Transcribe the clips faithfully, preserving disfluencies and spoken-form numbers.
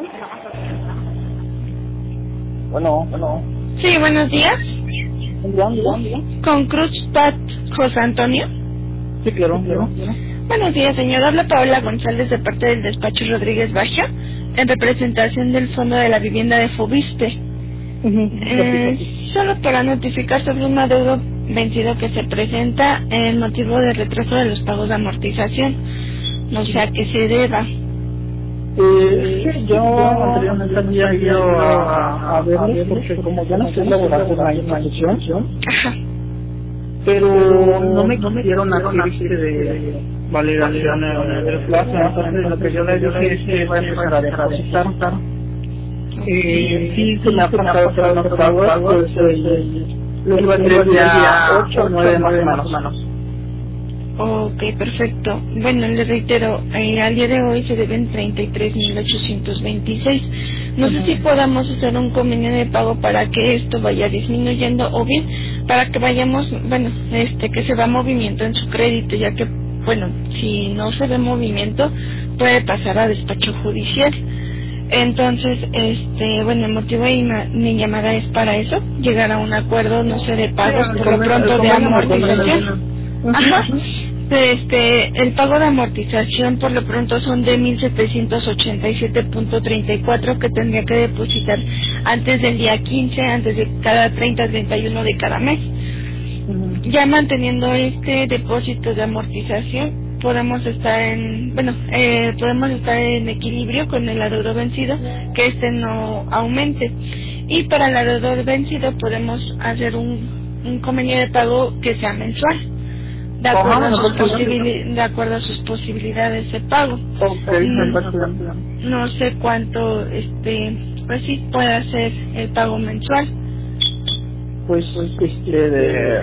Bueno, bueno. Sí, buenos días. ¿Dónde? ¿Dónde? Con Cruz Pat José Antonio. Sí, claro, claro. Buenos días, señor. Habla Paola González de parte del despacho Rodríguez Baja, en representación del Fondo de la Vivienda de Fobiste. Uh-huh. Eh, solo para notificar sobre un adeudo vencido que se presenta en motivo de retraso de los pagos de amortización. No sé a qué se deba. Eh, sí, yo anteriormente había ido a, a verlos porque como ya no estoy laborando en la institución, Ajá. pero no me quisieron hacer este de validación del plazo, entonces lo que yo les dije es que voy a empezar a depositar. Eh, sí, se me ha pasado hacer unos pagos, pues eh, lo iba a hacer el día ocho o nueve más o menos. Ok, perfecto. Bueno, le reitero, eh, al día de hoy se deben treinta y tres mil ochocientos veintiséis. No sé si podamos hacer un convenio de pago para que esto vaya disminuyendo o bien para que vayamos, bueno, este, que se vea movimiento en su crédito, ya que, bueno, si no se ve movimiento puede pasar a despacho judicial. Entonces, este, bueno, el motivo de mi, mi llamada es para eso, llegar a un acuerdo, no sé, de pagos, por lo pronto de amortización. Ajá. Este, el pago de amortización por lo pronto son de mil setecientos ochenta y siete punto treinta y cuatro que tendría que depositar antes del día quince, antes de cada treinta, treinta y uno de cada mes. Ya manteniendo este depósito de amortización, podemos estar en, bueno, eh, podemos estar en equilibrio con el adeudo vencido, que este no aumente. Y para el adeudo vencido podemos hacer un, un convenio de pago que sea mensual. De acuerdo, a sus posibili- de acuerdo a sus posibilidades de pago. Okay, no, no sé cuánto, este, pues sí, puede ser el pago mensual. Pues, este, de...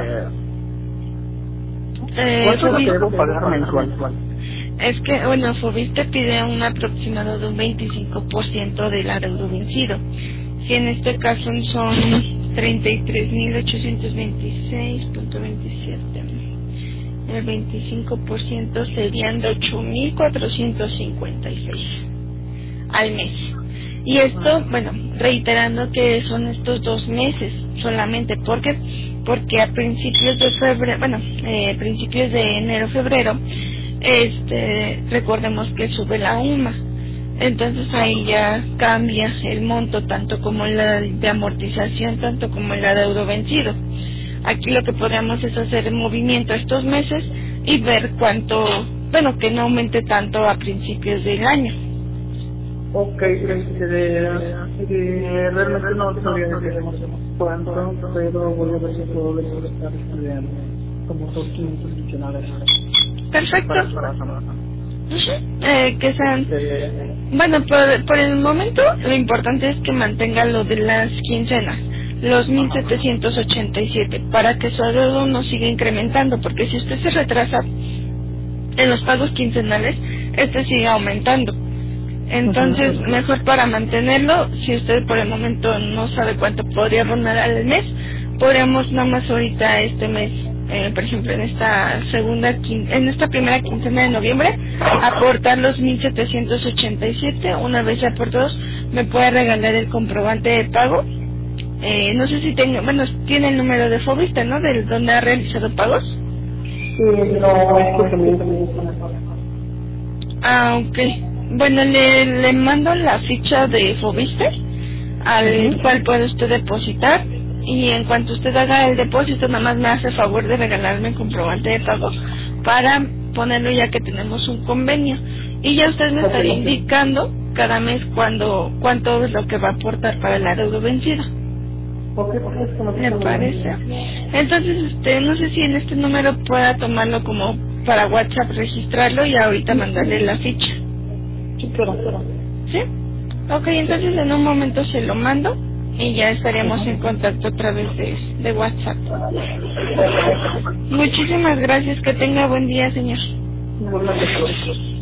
Eh, ¿Cuánto es lo que Fobiste, debo pagar mensual? es que, bueno, Fobiste pide un aproximado de un veinticinco por ciento del adeudo vencido. Si en este caso son treinta y tres mil ochocientos veintiséis punto veintisiete. El veinticinco por ciento serían de ocho mil cuatrocientos cincuenta y seis al mes. Y esto, bueno, reiterando que son estos dos meses solamente, porque porque a principios de febrero, bueno, eh, principios de enero, febrero, este, recordemos que sube la U M A. Entonces ahí ya cambia el monto, tanto como la de amortización, tanto como el adeudo vencido. Aquí lo que podemos es hacer el movimiento estos meses y ver cuánto, bueno, que no aumente tanto a principios del año. Ok, este, de, de, realmente no sabía decir cuánto, pero voy a ver si puedo depositar este, como dos quinientos adicionales. Perfecto. Para, para semana. Uh-huh. eh, que sean, Este, bueno, por, por el momento lo importante es que mantenga lo de las quincenas, los mil setecientos ochenta y siete, para que su adeudo no siga incrementando, porque si usted se retrasa en los pagos quincenales, este sigue aumentando. Entonces, mejor para mantenerlo, si usted por el momento no sabe cuánto podría rondar al mes, podríamos nada más ahorita este mes, eh, por ejemplo en esta segunda, quin- en esta primera quincena de noviembre, aportar los mil setecientos ochenta y siete, una vez ya por dos, me puede regalar el comprobante de pago. Eh, no sé si tenga, bueno, tiene el número de Fobiste, ¿no? Del donde ha realizado pagos. sí, no, es que también también Ah, ok. Bueno, le, le mando la ficha de Fobiste, al uh-huh. cual puede usted depositar, y en cuanto usted haga el depósito, nada más me hace favor de regalarme el comprobante de pago para ponerlo ya que tenemos un convenio. Y ya usted me estaría indicando cada mes cuando cuánto es lo que va a aportar para el adeudo vencido. ¿Por qué? Porque es que no ¿Me parece? Entonces, este, no sé si en este número pueda tomarlo como para WhatsApp, registrarlo y ahorita mandarle la ficha. Sí, claro, claro. ¿Sí? Ok, entonces en un momento se lo mando y ya estaríamos en contacto a través de, de WhatsApp. Muchísimas gracias, que tenga buen día, señor. Buenas noches.